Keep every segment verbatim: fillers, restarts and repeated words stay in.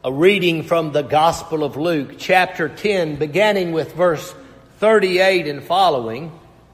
A reading from the Gospel of Luke, chapter ten, beginning with verse thirty-eight and following.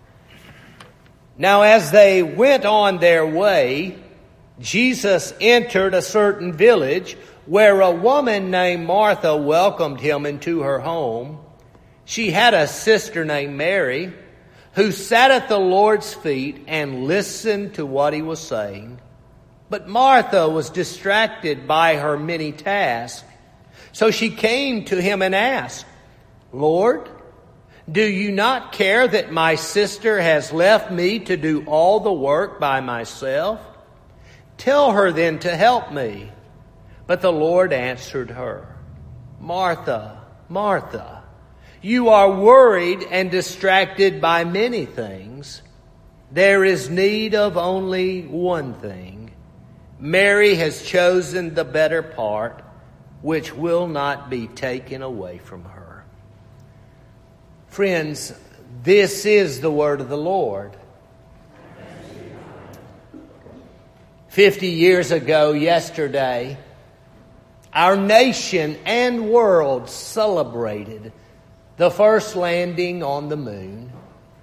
Now as they went on their way, Jesus entered a certain village where a woman named Martha welcomed him into her home. She had a sister named Mary who sat at the Lord's feet and listened to what he was saying. But Martha was distracted by her many tasks. So she came to him and asked, "Lord, do you not care that my sister has left me to do all the work by myself? Tell her then to help me." But the Lord answered her, "Martha, Martha, you are worried and distracted by many things. There is need of only one thing. Mary has chosen the better part, which will not be taken away from her." Friends, this is the word of the Lord. Fifty years ago yesterday, our nation and world celebrated the first landing on the moon.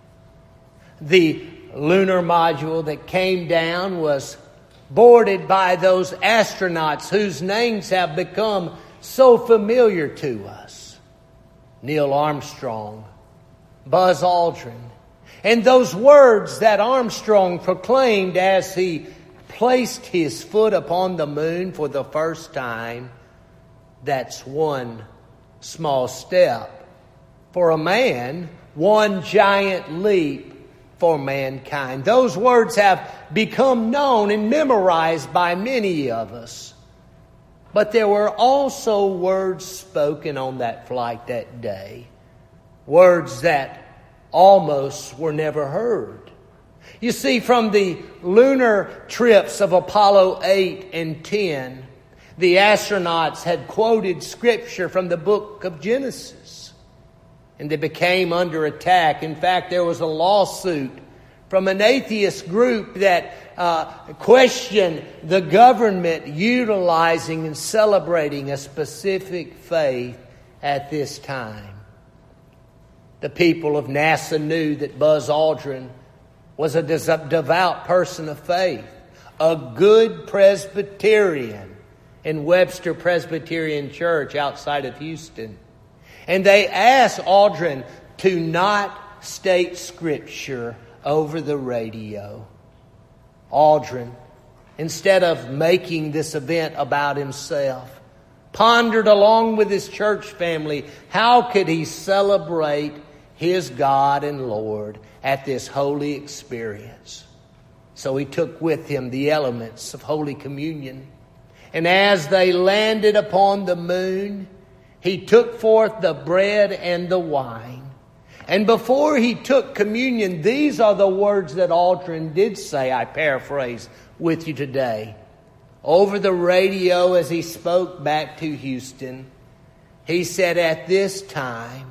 The lunar module that came down was boarded by those astronauts whose names have become so familiar to us. Neil Armstrong, Buzz Aldrin, and those words that Armstrong proclaimed as he placed his foot upon the moon for the first time: "That's one small step for a man, one giant leap for mankind." Those words have become known and memorized by many of us. But there were also words spoken on that flight that day. Words that almost were never heard. You see, from the lunar trips of Apollo eight and ten, the astronauts had quoted scripture from the book of Genesis. And they became under attack. In fact, there was a lawsuit from an atheist group that uh, questioned the government utilizing and celebrating a specific faith at this time. The people of NASA knew that Buzz Aldrin was a devout person of faith, a good Presbyterian in Webster Presbyterian Church outside of Houston. And they asked Aldrin to not state scripture over the radio. Aldrin, instead of making this event about himself, pondered along with his church family how could he celebrate his God and Lord at this holy experience. So he took with him the elements of Holy Communion. And as they landed upon the moon, he took forth the bread and the wine. And before he took communion, these are the words that Aldrin did say, I paraphrase with you today. Over the radio as he spoke back to Houston, he said, "At this time,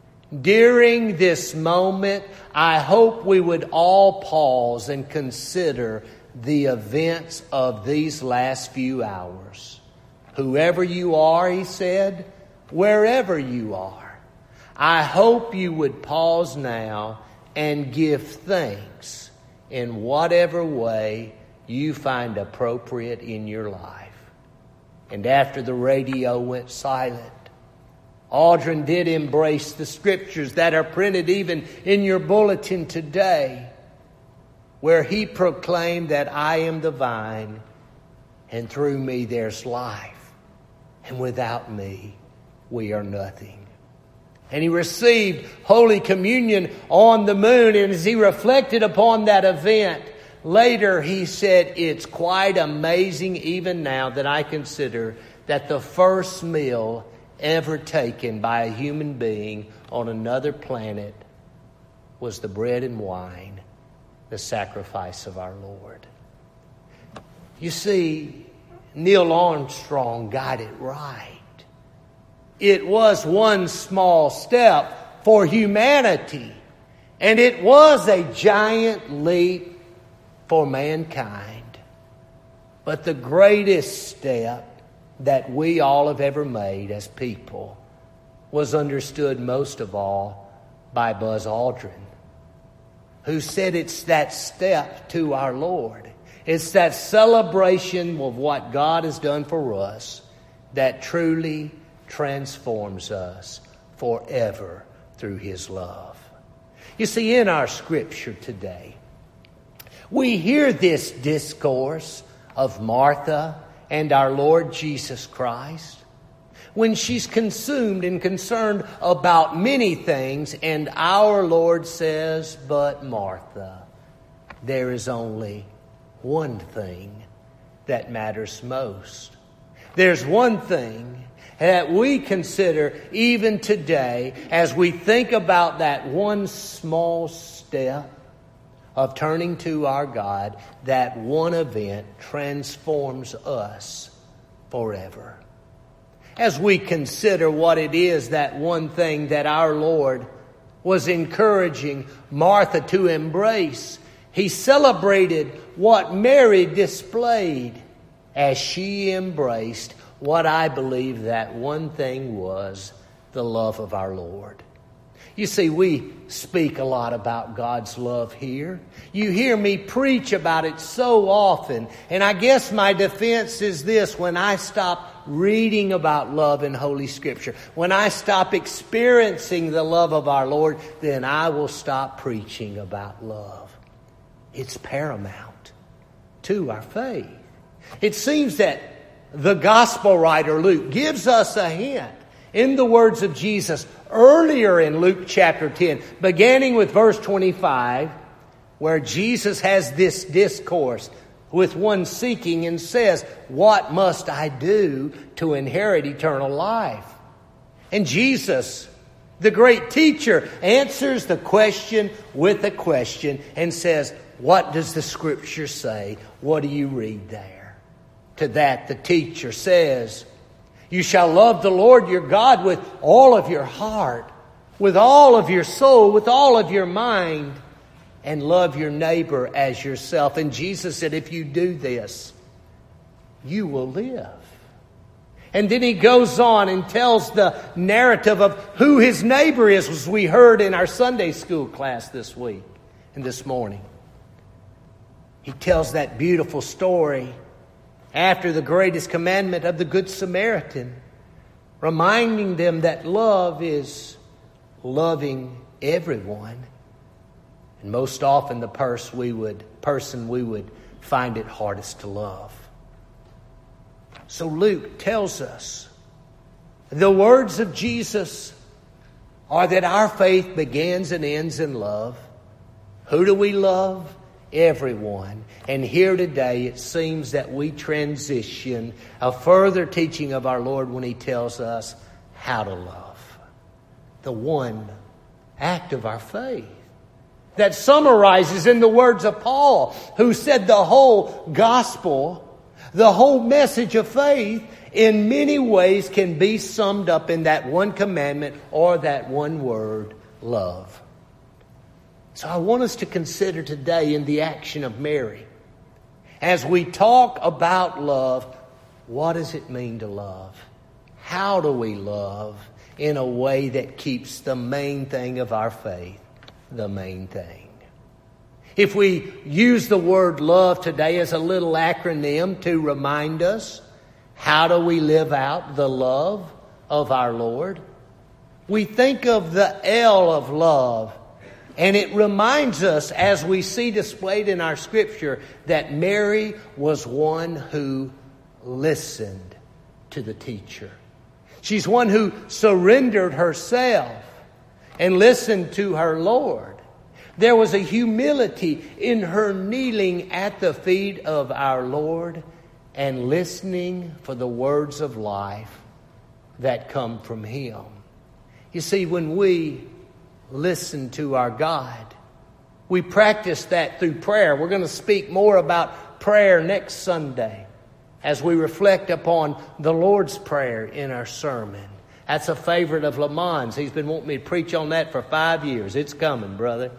during this moment, I hope we would all pause and consider the events of these last few hours. Whoever you are," he said, "wherever you are, I hope you would pause now and give thanks in whatever way you find appropriate in your life." And after the radio went silent, Aldrin did embrace the scriptures that are printed even in your bulletin today, where he proclaimed that I am the vine, and through me there's life, and without me we are nothing. And he received Holy Communion on the moon, and as he reflected upon that event, later he said, "It's quite amazing even now that I consider that the first meal ever taken by a human being on another planet was the bread and wine, the sacrifice of our Lord." You see, Neil Armstrong got it right. It was one small step for humanity, and it was a giant leap for mankind. But the greatest step that we all have ever made as people was understood most of all by Buzz Aldrin, who said it's that step to our Lord. It's that celebration of what God has done for us that truly transforms us forever through His love. You see, in our scripture today, we hear this discourse of Martha and our Lord Jesus Christ when she's consumed and concerned about many things, and our Lord says, "But Martha, there is only one thing that matters most." There's one thing that we consider even today as we think about that one small step of turning to our God. That one event transforms us forever. As we consider what it is, that one thing that our Lord was encouraging Martha to embrace, He celebrated what Mary displayed as she embraced what I believe that one thing was, the love of our Lord. You see, we speak a lot about God's love here. You hear me preach about it so often. And I guess my defense is this: when I stop reading about love in Holy Scripture, when I stop experiencing the love of our Lord, then I will stop preaching about love. It's paramount to our faith. It seems that the gospel writer Luke gives us a hint in the words of Jesus earlier in Luke chapter ten, beginning with verse twenty-five, where Jesus has this discourse with one seeking and says, "What must I do to inherit eternal life?" And Jesus, the great teacher, answers the question with a question and says, "What does the Scripture say? What do you read there?" To that the teacher says, "You shall love the Lord your God with all of your heart, with all of your soul, with all of your mind, and love your neighbor as yourself." And Jesus said, if you do this, you will live. And then He goes on and tells the narrative of who His neighbor is, as we heard in our Sunday school class this week and this morning. He tells that beautiful story after the greatest commandment of the Good Samaritan, reminding them that love is loving everyone. And most often the pers- we would, person we would find it hardest to love. So Luke tells us the words of Jesus are that our faith begins and ends in love. Who do we love? Everyone. And here today it seems that we transition a further teaching of our Lord when He tells us how to love. The one act of our faith that summarizes in the words of Paul, who said the whole gospel, the whole message of faith in many ways can be summed up in that one commandment or that one word, love. So I want us to consider today in the action of Mary, as we talk about love, what does it mean to love? How do we love in a way that keeps the main thing of our faith the main thing? If we use the word love today as a little acronym to remind us, how do we live out the love of our Lord? We think of the L of love. And it reminds us, as we see displayed in our Scripture, that Mary was one who listened to the teacher. She's one who surrendered herself and listened to her Lord. There was a humility in her kneeling at the feet of our Lord and listening for the words of life that come from Him. You see, when we listen to our God, we practice that through prayer. We're going to speak more about prayer next Sunday as we reflect upon the Lord's Prayer in our sermon. That's a favorite of Lamont's. He's been wanting me to preach on that for five years. It's coming, brother.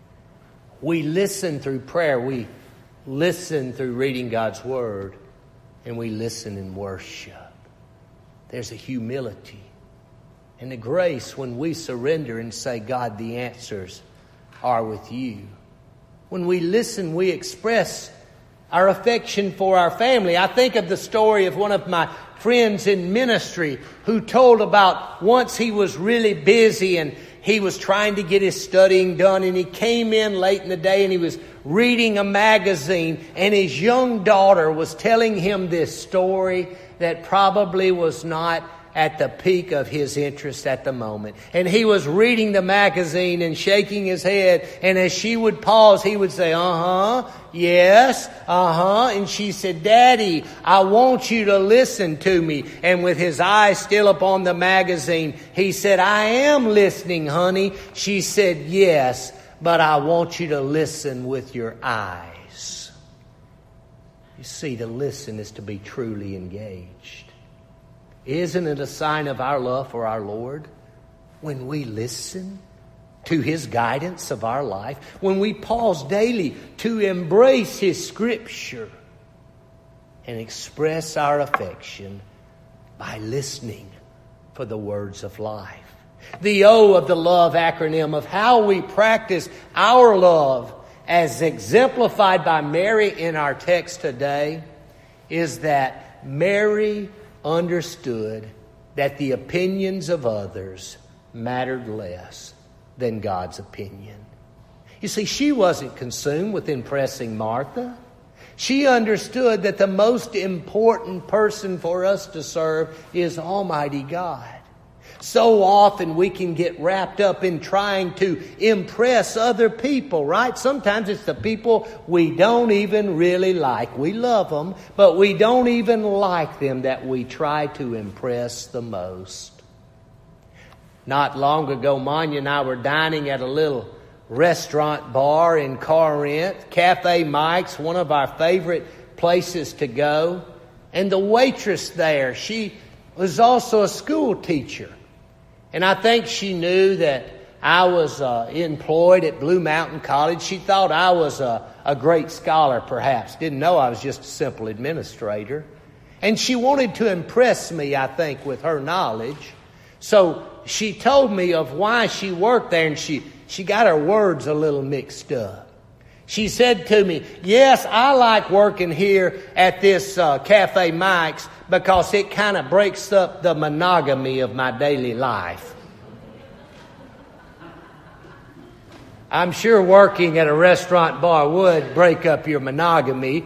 We listen through prayer. We listen through reading God's Word. and we listen and worship. There's a humility and a grace when we surrender and say, God, the answers are with you. When we listen, we express our affection for our family. I think of the story of one of my friends in ministry who told about once he was really busy and he was trying to get his studying done, and he came in late in the day and he was reading a magazine, and his young daughter was telling him this story that probably was not at the peak of his interest at the moment. And he was reading the magazine and shaking his head, and as she would pause, he would say, uh-huh, yes, uh-huh. And she said, Daddy, I want you to listen to me. And with his eyes still upon the magazine, he said, I am listening, honey. She said, yes, but I want you to listen with your eyes. You see, to listen is to be truly engaged. Isn't it a sign of our love for our Lord when we listen to His guidance of our life, when we pause daily to embrace His Scripture and express our affection by listening for the words of life? The O of the love acronym of how we practice our love as exemplified by Mary in our text today is that Mary understood that the opinions of others mattered less than God's opinion. You see, she wasn't consumed with impressing Martha. She understood that the most important person for us to serve is Almighty God. So often we can get wrapped up in trying to impress other people, right? Sometimes it's the people we don't even really like. We love them, but we don't even like them that we try to impress the most. Not long ago, Manya and I were dining at a little restaurant bar in Corinth. Cafe Mike's, one of our favorite places to go. And the waitress there, she was also a school teacher. And I think she knew that I was uh, employed at Blue Mountain College. She thought I was a, a great scholar, perhaps. Didn't know I was just a simple administrator. And she wanted to impress me, I think, with her knowledge. So she told me of why she worked there, and she, she got her words a little mixed up. She said to me, yes, I like working here at this uh, Cafe Mike's because it kind of breaks up the monogamy of my daily life. I'm sure working at a restaurant bar would break up your monogamy.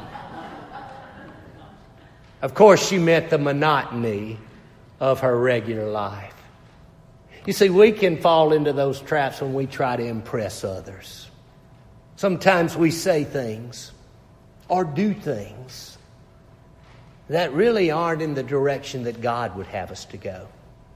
Of course, she meant the monotony of her regular life. You see, we can fall into those traps when we try to impress others. Sometimes we say things or do things that really aren't in the direction that God would have us to go.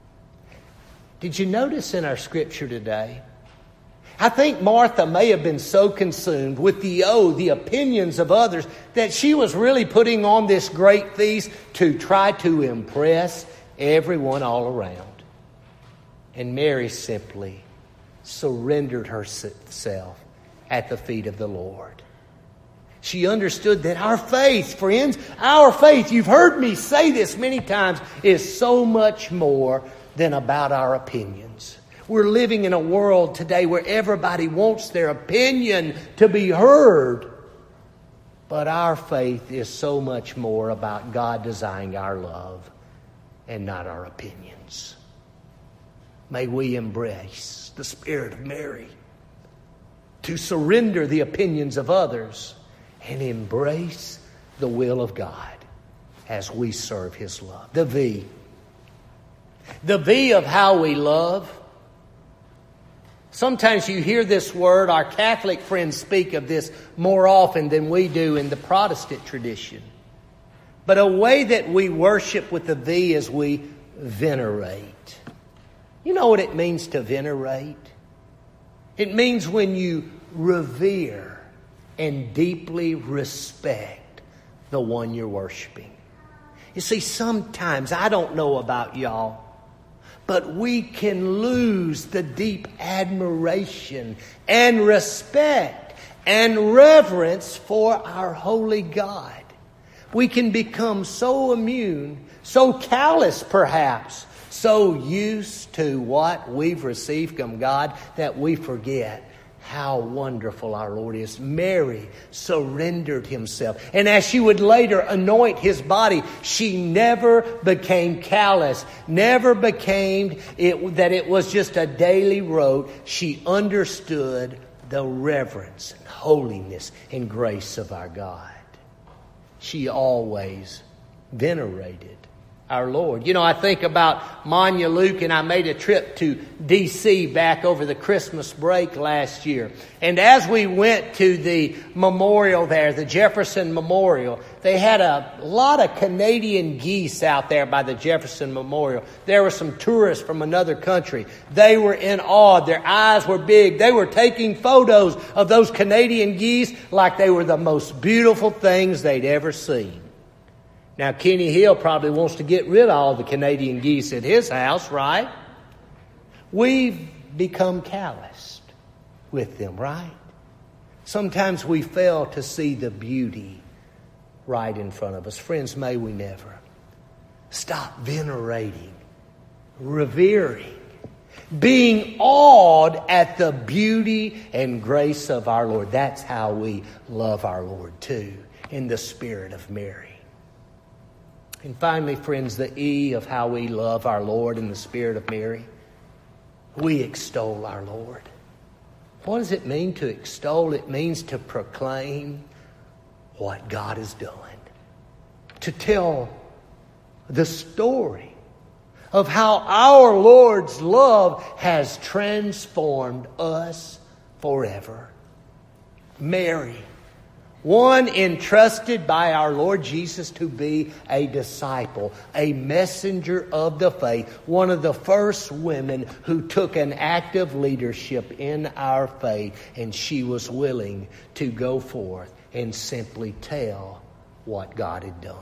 Did you notice in our scripture today? I think Martha may have been so consumed with the oh, the opinions of others, that she was really putting on this great feast to try to impress everyone all around. And Mary simply surrendered herself at the feet of the Lord. She understood that our faith, friends, our faith, you've heard me say this many times, is so much more than about our opinions. We're living in a world today where everybody wants their opinion to be heard. But our faith is so much more about God desiring our love and not our opinions. May we embrace the spirit of Mary to surrender the opinions of others and embrace the will of God as we serve His love. The V. The V of how we love. Sometimes you hear this word, our Catholic friends speak of this more often than we do in the Protestant tradition. But a way that we worship with the V is we venerate. You know what it means to venerate? It means when you revere and deeply respect the one you're worshiping. You see, sometimes, I don't know about y'all, but we can lose the deep admiration and respect and reverence for our holy God We can become so immune, so callous perhaps, so used to what we've received from God that we forget how wonderful our Lord is. Mary surrendered Himself. And as she would later anoint His body, she never became callous, never became it, that it was just a daily rote. She understood the reverence and holiness and grace of our God. She always venerated our Lord. You know, I think about Monya Luke, and I made a trip to D C back over the Christmas break last year. And as we went to the memorial there, the Jefferson Memorial, they had a lot of Canadian geese out there by the Jefferson Memorial. There were some tourists from another country. They were in awe. Their eyes were big. They were taking photos of those Canadian geese like they were the most beautiful things they'd ever seen. Now, Kenny Hill probably wants to get rid of all the Canadian geese at his house, right? We've become calloused with them, right? Sometimes we fail to see the beauty right in front of us. Friends, may we never stop venerating, revering, being awed at the beauty and grace of our Lord. That's how we love our Lord too, in the spirit of Mary. And finally, friends, the E of how we love our Lord in the spirit of Mary. We extol our Lord. What does it mean to extol? It means to proclaim what God has done. To tell the story of how our Lord's love has transformed us forever. Mary, one entrusted by our Lord Jesus to be a disciple, a messenger of the faith, one of the first women who took an active leadership in our faith, and she was willing to go forth and simply tell what God had done.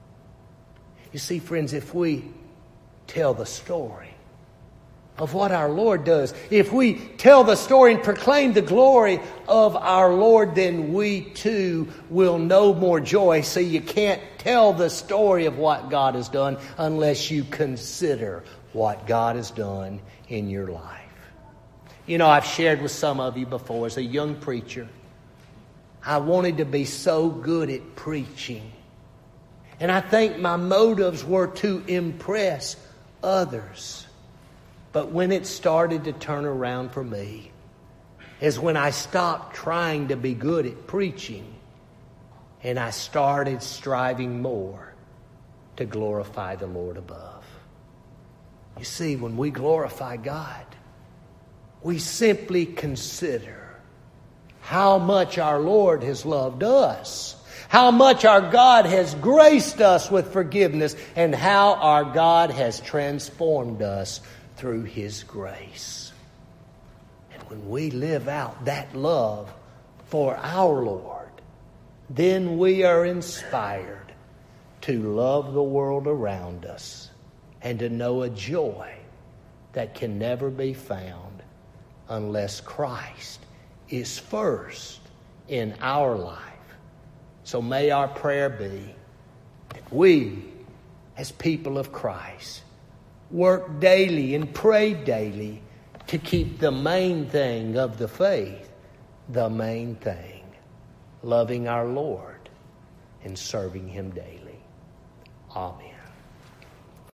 You see, friends, if we tell the story of what our Lord does, if we tell the story and proclaim the glory of our Lord, then we too will know more joy. See, you can't tell the story of what God has done unless you consider what God has done in your life. You know, I've shared with some of you before, as a young preacher, I wanted to be so good at preaching. And I think my motives were to impress others. But when it started to turn around for me is when I stopped trying to be good at preaching and I started striving more to glorify the Lord above. You see, when we glorify God, we simply consider how much our Lord has loved us, how much our God has graced us with forgiveness, and how our God has transformed us through His grace. And when we live out that love for our Lord, then we are inspired to love the world around us and to know a joy that can never be found unless Christ is first in our life. So may our prayer be that we, as people of Christ, work daily and pray daily to keep the main thing of the faith the main thing, loving our Lord and serving Him daily. Amen.